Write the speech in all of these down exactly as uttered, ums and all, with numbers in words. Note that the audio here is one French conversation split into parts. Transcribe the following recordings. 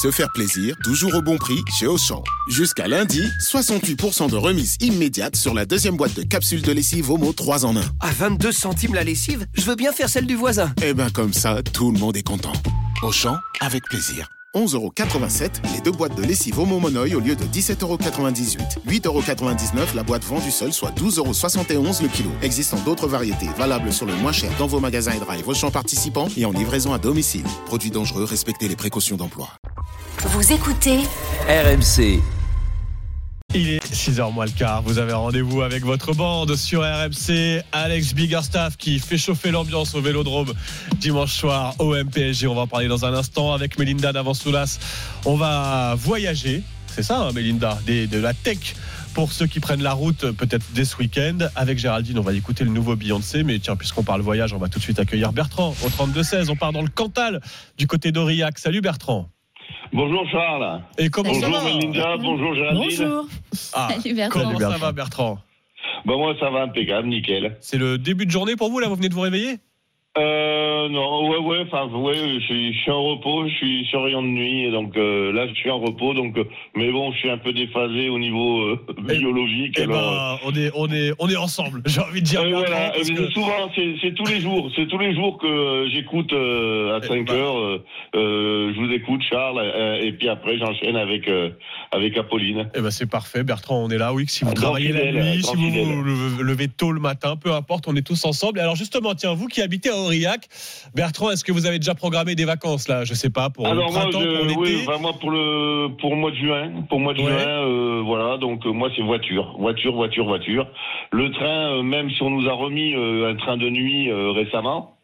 se faire plaisir, toujours au bon prix chez Auchan. Jusqu'à lundi, soixante-huit pour cent de remise immédiate sur la deuxième boîte de capsules de lessive Omo trois en un. À vingt-deux centimes la lessive, je veux bien faire celle du voisin. Eh ben comme ça, tout le monde est content. Auchan, avec plaisir. onze euros quatre-vingt-sept, les deux boîtes de lessive Omo Monoï au lieu de dix-sept euros quatre-vingt-dix-huit. huit euros quatre-vingt-dix-neuf la boîte vendue seule, soit douze euros soixante et onze le kilo. Existant d'autres variétés, valables sur le moins cher dans vos magasins et drive Auchan participants et en livraison à domicile. Produits dangereux, respectez les précautions d'emploi. Vous écoutez R M C. Il est six heures moins le quart, vous avez rendez-vous avec votre bande sur R M C. Alex Biggerstaff qui fait chauffer l'ambiance au Vélodrome dimanche soir au M P S G. On va en parler dans un instant avec Mélinda Navansoulas. On va voyager, c'est ça hein, Mélinda, des, de la tech pour ceux qui prennent la route peut-être dès ce week-end. Avec Géraldine, on va écouter le nouveau Beyoncé. Mais tiens, puisqu'on parle voyage, on va tout de suite accueillir Bertrand au trente-deux seize. On part dans le Cantal du côté d'Aurillac. Salut Bertrand. Bonjour Charles. Et comment bonjour ça va Melinda, bonjour Géraldine. Bonjour. Ah, Salut Bertrand. comment ça va Bertrand? Ben moi ça va impeccable, nickel. C'est le début de journée pour vous là, vous venez de vous réveiller? Euh, non, ouais, ouais, enfin, ouais, je suis, je suis en repos, je suis sur rayon de nuit, donc euh, là, je suis en repos, donc, euh, mais bon, je suis un peu déphasé au niveau euh, biologique. Et alors, ben, on est, on est, on est ensemble. J'ai envie de dire. euh, voilà, parce mais que... souvent, c'est, c'est tous les jours, c'est tous les jours que euh, j'écoute euh, à cinq heures. Euh, euh, je vous écoute, Charles, euh, et puis après, j'enchaîne avec euh, avec Apolline. Eh ben, c'est parfait, Bertrand, on est là. Oui, si vous Grand travaillez fidèle, la nuit, si vous fidèle. vous levez tôt le matin, peu importe, on est tous ensemble. Et alors justement, tiens, vous qui habitez à Aurillac, Bertrand, est-ce que vous avez déjà programmé des vacances là? Je sais pas, pour Alors le printemps, moi, je, pour l'été. oui, enfin, moi pour le pour le mois de juin, pour le mois de Ouais. juin, euh, voilà. Donc euh, moi c'est voiture, voiture, voiture, voiture. Le train, euh, même si on nous a remis euh, un train de nuit euh, récemment,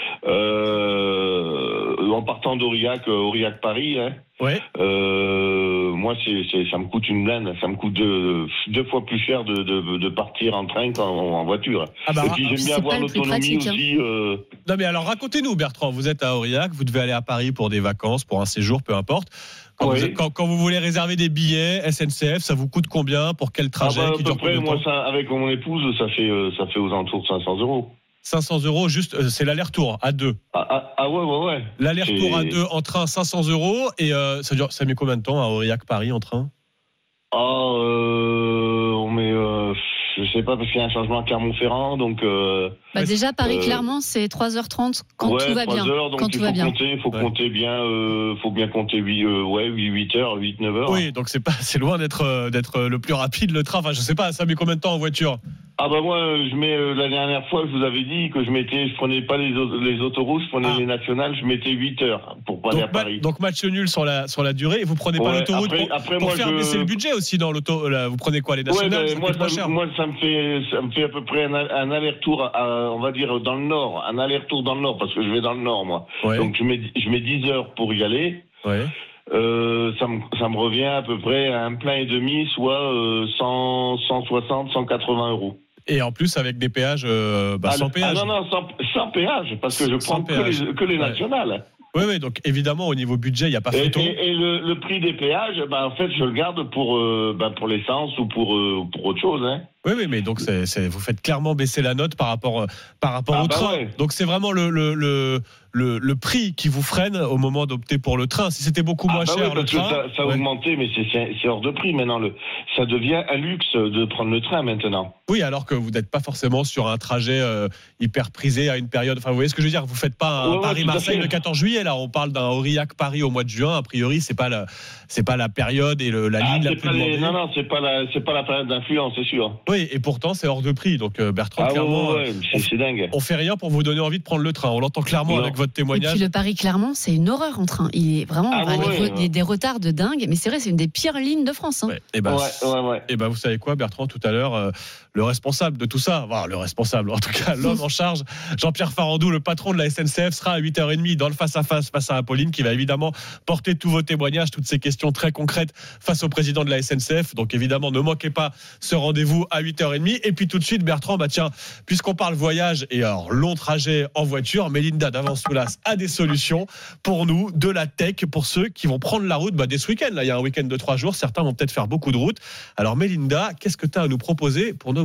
euh, en partant d'Aurillac, euh, Aurillac Paris, hein, Ouais. euh, moi c'est, c'est ça me coûte une blinde, ça me coûte deux, deux fois plus cher de, de, de partir en train qu'en en voiture. Ah bah, Et puis j'aime c'est bien pas avoir le plus l'autonomie pratique, hein. aussi. Euh, Non mais alors racontez-nous, Bertrand. Vous êtes à Aurillac, vous devez aller à Paris pour des vacances, pour un séjour, peu importe. Quand, Oui. vous, quand, quand vous voulez réserver des billets S N C F, ça vous coûte combien? Pour quel ah trajet bah, à qui peu dure près, combien de moi temps? ça, avec mon épouse, ça fait euh, ça fait aux alentours de cinq cents euros. cinq cents euros, juste, euh, c'est l'aller-retour à deux. Ah, ah, ah ouais, ouais, ouais. L'aller-retour C'est- à deux en train, cinq cents euros. Et euh, ça dure, ça met combien de temps à Aurillac-Paris en train? Ah, euh, on met, euh, je sais pas, parce qu'il y a un changement à Clermont-Ferrand, donc. Euh, Bah déjà, Paris-Clermont, Euh, c'est trois heures trente quand ouais, tout va trois bien. heures, donc Quand il tout faut va bien. compter, faut Ouais. compter bien, euh, faut bien compter huit, euh, ouais, huit heures, huit, neuf heures. Oui, donc c'est pas, c'est loin d'être, euh, d'être le plus rapide le train. Enfin, je sais pas, ça met combien de temps en voiture? Ah bah moi, je mets euh, la dernière fois, je vous avais dit que je mettais, je prenais pas les, au- les autoroutes, je prenais Ah. les nationales, je mettais huit heures pour pas aller à Donc, ma- Paris. donc match nul sur la, sur la durée. Et vous prenez pas Ouais, l'autoroute après- pour, après, pour moi, faire je- baisser le budget aussi dans l'auto. Là, vous prenez quoi, les Ouais, nationales? mais Ça moi, coûte moins ça, cher. moi, ça me fait, ça me fait à peu près un, un aller-retour, à- on va dire dans le nord, un aller-retour dans le nord, parce que je vais dans le nord, moi. Ouais. Donc je mets, je mets dix heures pour y aller. Ouais. Euh, ça me, ça me revient à peu près à un plein et demi, soit euh, cent, cent soixante, cent quatre-vingts euros. Et en plus avec des péages, euh, bah, ah, sans le- péage. ah non, non, sans, sans péage, parce que je Sans prends que péage. les, que les Ouais. nationales. Oui, oui. Donc évidemment au niveau budget, il y a pas Et, photo. et- et le, le prix des péages, bah, en fait, je le garde pour, euh, bah, pour l'essence ou pour, euh, pour autre chose. Hein. Oui, oui, mais donc c'est, c'est, vous faites clairement baisser la note par rapport, euh, par rapport Ah au bah train. ouais. Donc c'est vraiment le, le, le, le, le prix qui vous freine au moment d'opter pour le train. Si c'était beaucoup moins Ah bah cher ouais, le parce que train. ça, ça a Ouais. augmenté, mais c'est, c'est, c'est hors de prix maintenant. Le, ça devient un luxe de prendre le train maintenant. Oui, alors que vous n'êtes pas forcément sur un trajet euh, hyper prisé à une période. Enfin, vous voyez ce que je veux dire? Vous faites pas un Ouais, ouais, Paris-Marseille tout à fait. le quatorze juillet. Là, on parle d'un Aurillac-Paris au mois de juin. A priori, c'est pas la, c'est pas la période et le, la Ah, ligne la c'est plus pas les- demandée. non, non, c'est pas la, c'est pas la période d'influence, c'est sûr. Oui, et pourtant, c'est hors de prix. Donc, euh, Bertrand, Ah ouais, clairement, ouais, ouais, c'est, c'est dingue. on fait rien pour vous donner envie de prendre le train. On l'entend clairement Non. avec votre Et témoignage. puis le Paris-Clermont, c'est une horreur en train. Il est vraiment Ah enfin, ouais, les re- ouais. des, des retards de dingue. Mais c'est vrai, c'est une des pires lignes de France. Hein. Ouais. Et ben, Ouais, ouais, ouais. et ben, vous savez quoi, Bertrand, tout à l'heure, euh, le responsable de tout ça, enfin, le responsable, en tout cas, l'homme en charge, Jean-Pierre Farandou, le patron de la S N C F, sera à huit heures trente dans le face-à-face face à Apolline, qui va évidemment porter tous vos témoignages, toutes ces questions très concrètes face au président de la S N C F. Donc évidemment, ne manquez pas ce rendez-vous à huit heures trente. Et puis tout de suite, Bertrand, bah tiens, puisqu'on parle voyage et alors long trajet en voiture, Mélinda Navansoulas a des solutions pour nous, de la tech, pour ceux qui vont prendre la route bah, dès ce week-end. Là, il y a un week-end de trois jours, certains vont peut-être faire beaucoup de routes. Alors Mélinda, qu'est-ce que tu as à nous proposer pour nos voitures ?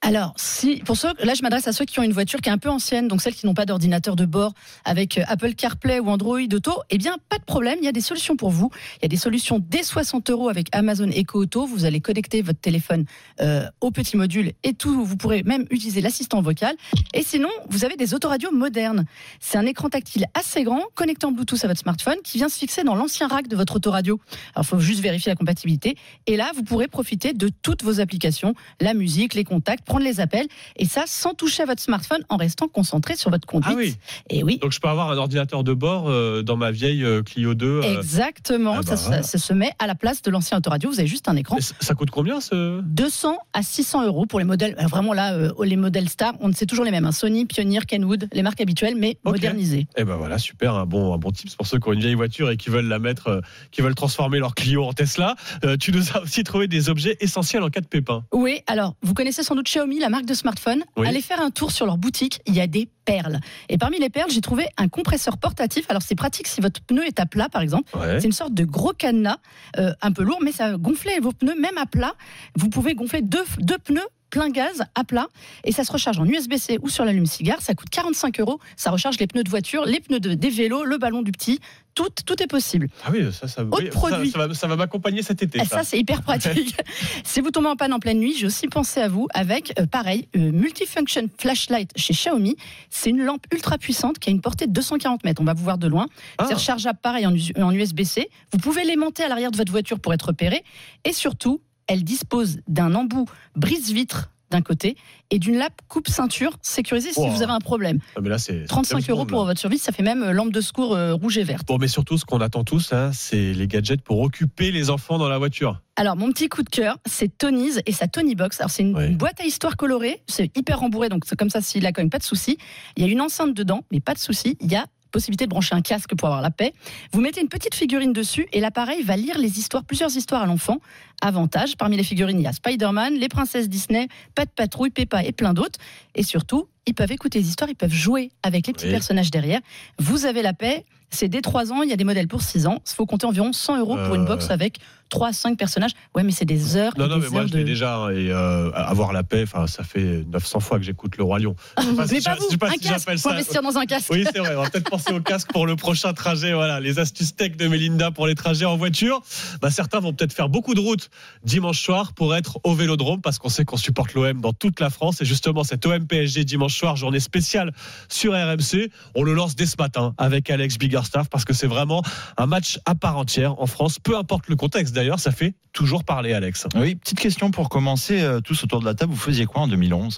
Alors, si, pour ceux, là, je m'adresse à ceux qui ont une voiture qui est un peu ancienne, donc celles qui n'ont pas d'ordinateur de bord avec Apple CarPlay ou Android Auto, eh bien, pas de problème, il y a des solutions pour vous. Il y a des solutions dès soixante euros avec Amazon Echo Auto. Vous allez connecter votre téléphone euh, au petit module et tout. Vous pourrez même utiliser l'assistant vocal. Et sinon, vous avez des autoradios modernes. C'est un écran tactile assez grand, connecté en Bluetooth à votre smartphone, qui vient se fixer dans l'ancien rack de votre autoradio. Alors, il faut juste vérifier la compatibilité. Et là, vous pourrez profiter de toutes vos applications, la musique, les contacts, prendre les appels, et ça sans toucher à votre smartphone, en restant concentré sur votre conduite. Ah oui. Et oui. Donc je peux avoir un ordinateur de bord euh, dans ma vieille euh, Clio deux. Euh... Exactement. Ah bah ça, voilà. ça, ça se met à la place de l'ancien autoradio. Vous avez juste un écran. Et ça coûte combien ce deux cents à six cents euros pour les modèles. Alors vraiment là, euh, les modèles stars, on sait toujours les mêmes. Hein. Sony, Pioneer, Kenwood, les marques habituelles, mais okay. modernisées. Et ben voilà, super, un bon, un bon tips pour ceux qui ont une vieille voiture et qui veulent la mettre, euh, qui veulent transformer leur Clio en Tesla. Euh, tu nous as aussi trouvé des objets essentiels en cas de pépin. Oui, alors vous connaissez sans doute Xiaomi, la marque de smartphone. Oui. Allez faire un tour sur leur boutique, il y a des perles. Et parmi les perles, j'ai trouvé un compresseur portatif. Alors c'est pratique si votre pneu est à plat, par exemple. Ouais. C'est une sorte de gros cadenas, euh, un peu lourd, mais ça gonflait vos pneus même à plat. Vous pouvez gonfler deux, deux pneus plein gaz à plat, et ça se recharge en U S B C ou sur l'allume-cigare. Ça coûte quarante-cinq euros. Ça recharge les pneus de voiture, les pneus de, des vélos, le ballon du petit. Tout, tout est possible. Ah oui, ça, ça, oui, produit. ça, ça va, ça va m'accompagner cet été. Ça, ça c'est hyper pratique. Si vous tombez en panne en pleine nuit, j'ai aussi pensé à vous avec, euh, pareil, euh, Multifunction Flashlight chez Xiaomi. C'est une lampe ultra puissante qui a une portée de deux cent quarante mètres. On va vous voir de loin. Ah. C'est rechargeable pareil en, en U S B C. Vous pouvez l'aimanter à l'arrière de votre voiture pour être repéré. Et surtout, elle dispose d'un embout brise-vitre d'un côté et d'une lampe coupe-ceinture sécurisée si wow. vous avez un problème. Ah mais là, c'est trente-cinq euros pour votre service, ça fait même lampe de secours euh, rouge et verte. Bon, mais surtout, ce qu'on attend tous, hein, c'est les gadgets pour occuper les enfants dans la voiture. Alors, mon petit coup de cœur, c'est Tony's et sa Tony Box. Alors, c'est une, oui. une boîte à histoire colorée, c'est hyper rembourré, donc c'est comme ça, s'il a quand même pas de souci. Il y a une enceinte dedans, mais pas de souci. Il y a possibilité de brancher un casque pour avoir la paix. Vous mettez une petite figurine dessus et l'appareil va lire les histoires, plusieurs histoires à l'enfant. Avantage, parmi les figurines, il y a Spider-Man, les princesses Disney, Pat Patrouille, Peppa et plein d'autres. Et surtout, ils peuvent écouter les histoires, ils peuvent jouer avec les petits oui. personnages derrière. Vous avez la paix. C'est dès trois ans, il y a des modèles pour six ans. Il faut compter environ cent euros pour une box avec trois à cinq personnages. Ouais, mais c'est des heures. Non, non, mais moi de... je l'ai déjà. Hein, et euh, avoir la paix, ça fait neuf cents fois que j'écoute Le Roi Lion. Je sais pas si, pas vous, je, pas un si casque, faut ça. investir dans un casque. Oui, c'est vrai, on va peut-être penser au casque pour le prochain trajet. Voilà, les astuces tech de Mélinda pour les trajets en voiture. Bah, certains vont peut-être faire beaucoup de routes dimanche soir pour être au Vélodrome parce qu'on sait qu'on supporte l'O M dans toute la France. Et justement, cet O M P S G dimanche soir, journée spéciale sur R M C, on le lance dès ce matin avec Alex Biggerstaff parce que c'est vraiment un match à part entière en France, peu importe le contexte d'ailleurs, ça fait toujours parler, Alex. Oui, petite question pour commencer, euh, tous autour de la table, vous faisiez quoi en deux mille onze?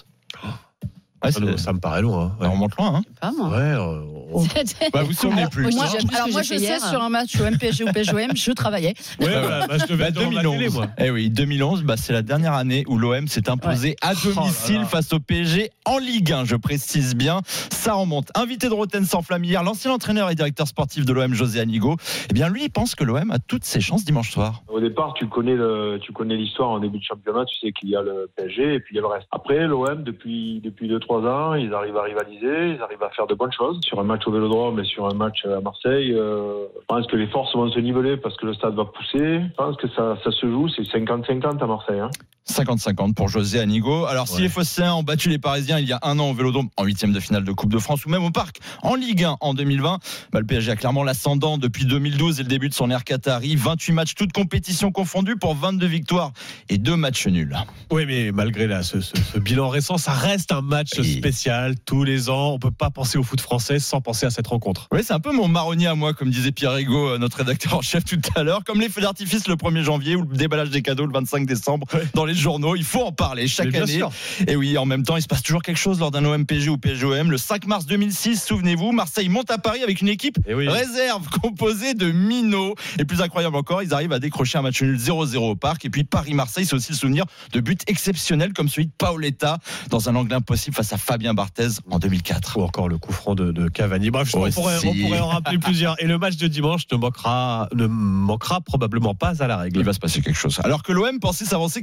Ouais, ça, ça me paraît loin. Hein. Ouais. On remonte loin. Hein. Pas moi. Ouais, euh, on... bah, vous ne souvenez plus. Moi, alors moi, je sais hier. Sur un match au M P S G ou P S G O M, je travaillais. Ouais, bah, bah, je devais bah, deux mille onze. Télé, moi. Eh oui, deux mille onze, bah, c'est la dernière année où l'O M s'est imposé ouais. à domicile oh là là. face au P S G en Ligue un. Je précise bien, ça remonte. Invité de Roten sans flamme hier, l'ancien entraîneur et directeur sportif de l'O M, José Anigo. Eh bien, lui, il pense que l'O M a toutes ses chances dimanche soir. Au départ, tu connais le, tu connais l'histoire en début de championnat. Tu sais qu'il y a le P S G et puis il y a le reste. Après, l'O M depuis depuis deux trois ans, ils arrivent à rivaliser, ils arrivent à faire de bonnes choses. Sur un match au Vélodrome et sur un match à Marseille, euh, je pense que les forces vont se niveler parce que le stade va pousser. Je pense que ça, ça se joue, c'est cinquante cinquante à Marseille. Hein. cinquante cinquante pour José Anigo. Alors, ouais. si les Phocéens ont battu les Parisiens il y a un an au Vélodrome en huitième de finale de Coupe de France ou même au Parc en Ligue un en deux mille vingt, bah, le P S G a clairement l'ascendant depuis deux mille douze et le début de son ère Qatari. vingt-huit matchs, toutes compétitions confondues pour vingt-deux victoires et deux matchs nuls. Oui, mais malgré là, ce, ce, ce bilan récent, ça reste un match oui. spécial tous les ans. On ne peut pas penser au foot français sans penser à cette rencontre. Oui, c'est un peu mon marronnier à moi, comme disait Pierre Rigaud, notre rédacteur en chef tout à l'heure. Comme les feux d'artifice le premier janvier ou le déballage des cadeaux le vingt-cinq décembre ouais. dans les journaux. Il faut en parler chaque année. Sûr. Et oui, en même temps, il se passe toujours quelque chose lors d'un O M P S G ou P S G O M. Le cinq mars deux mille six, souvenez-vous, Marseille monte à Paris avec une équipe oui. réserve composée de minots. Et plus incroyable encore, ils arrivent à décrocher un match nul zéro zéro au Parc. Et puis Paris-Marseille, c'est aussi le souvenir de buts exceptionnels comme celui de Paoletta dans un angle impossible face à Fabien Barthez en deux mille quatre. Ou encore le coup franc de, de Cavani. Bref, on pourrait, on pourrait en rappeler plusieurs. Et le match de dimanche ne manquera, ne manquera probablement pas à la règle. Il va se passer quelque chose. Alors que l'O M pensait s'avancer quasiment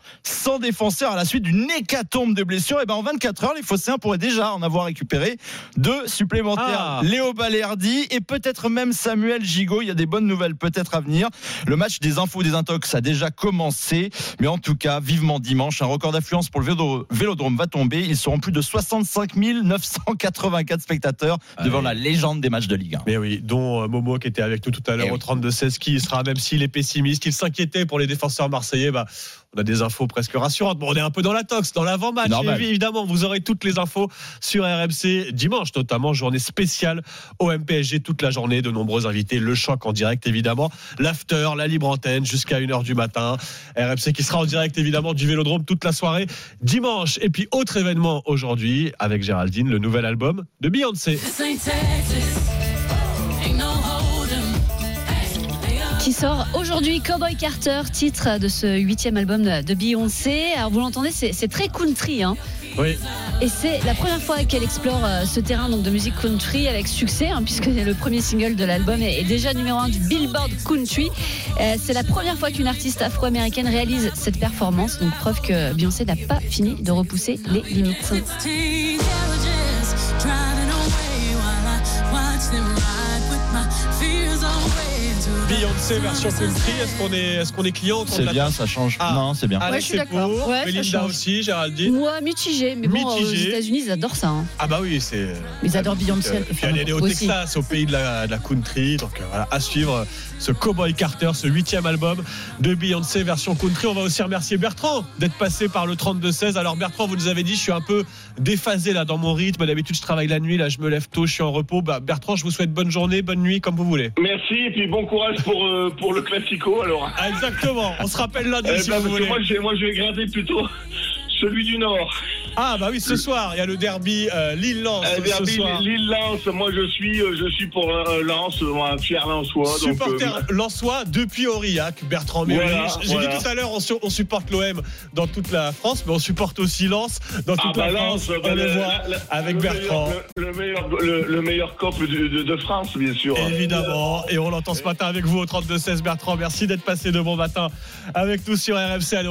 sans défenseur à la suite d'une hécatombe de blessures. Et ben en vingt-quatre heures, les Phocéens pourraient déjà en avoir récupéré deux supplémentaires. Ah. Léo Balerdi et peut-être même Samuel Gigot. Il y a des bonnes nouvelles peut-être à venir. Le match des infos des intox a déjà commencé, mais en tout cas, vivement dimanche, un record d'affluence pour le vélo- Vélodrome va tomber. Ils seront plus de soixante-cinq mille neuf cent quatre-vingt-quatre spectateurs devant Allez. la légende des matchs de Ligue un. Mais oui, dont euh, Momo qui était avec nous tout à l'heure Eh au oui. trente-deux seize, qui y sera, même s'il est pessimiste, il s'inquiétait pour les défenseurs marseillais. Bah, on a des infos presque rassurantes. Bon, on est un peu dans la tox, dans l'avant-match. Normal. Et évidemment, vous aurez toutes les infos sur R M C dimanche, notamment journée spéciale O M P S G toute la journée. De nombreux invités, le choc en direct évidemment, l'after, la libre antenne jusqu'à une heure du matin. R M C qui sera en direct évidemment du Vélodrome toute la soirée dimanche. Et puis autre événement aujourd'hui avec Géraldine, le nouvel album de Beyoncé. Qui sort aujourd'hui, Cowboy Carter, titre de ce huitième album de, de Beyoncé. Alors vous l'entendez, c'est, c'est très country, hein. Oui. Et c'est la première fois qu'elle explore euh, ce terrain donc de musique country avec succès, hein, puisque le premier single de l'album est, est déjà numéro un du Billboard Country. Euh, c'est la première fois qu'une artiste afro-américaine réalise cette performance, donc preuve que Beyoncé n'a pas fini de repousser les limites. Beyoncé version country, est-ce qu'on est, est-ce qu'on est client autour de C'est la bien, table? ça change. Ah. Non, c'est bien. Alex, Ouais, je suis c'est d'accord. pour. Ouais, ça Melinda change. aussi, Géraldine. Moi, mitigé, mais bon, Mitigé. aux États-Unis, ils adorent ça. Hein. Ah bah oui, c'est. Ils adorent Beyoncé, elle peut Puis faire elle est née au aussi. Texas, au pays de la, de la country. Donc euh, voilà, à suivre ce Cowboy Carter, ce huitième album de Beyoncé version country. On va aussi remercier Bertrand d'être passé par le trente-deux seize. Alors Bertrand, vous nous avez dit, je suis un peu déphasé là dans mon rythme. D'habitude, je travaille la nuit, là, je me lève tôt, je suis en repos. Bah, Bertrand, je vous souhaite bonne journée, bonne nuit, comme vous voulez. Merci et puis bon courage pour, euh, pour le Classico alors. Ah, exactement. On se rappelle lundi Eh si ben, vous parce que voulez. moi, j'ai, moi je vais gratter plutôt celui du Nord. Ah bah oui, ce soir, il y a le derby euh, Lille-Lens Eh bien, ce soir. Lille-Lens, moi je suis, euh, je suis pour euh, Lens, moi, un fier Lensois. Supporter donc, euh, lensois depuis Aurillac, Bertrand Méry. Voilà, J'ai voilà. dit tout à l'heure, on, su- on supporte l'O M dans toute la France, mais on supporte aussi Lens dans toute ah, la bah, France. Lens, On bah, le le, voit le- avec le Bertrand. Meilleur, le, le meilleur, le, le meilleur cop de, de, de France, bien sûr. Évidemment, et on l'entend ce matin avec vous au trente-deux seize. Bertrand, merci d'être passé de bon matin avec nous sur R M C. Allez,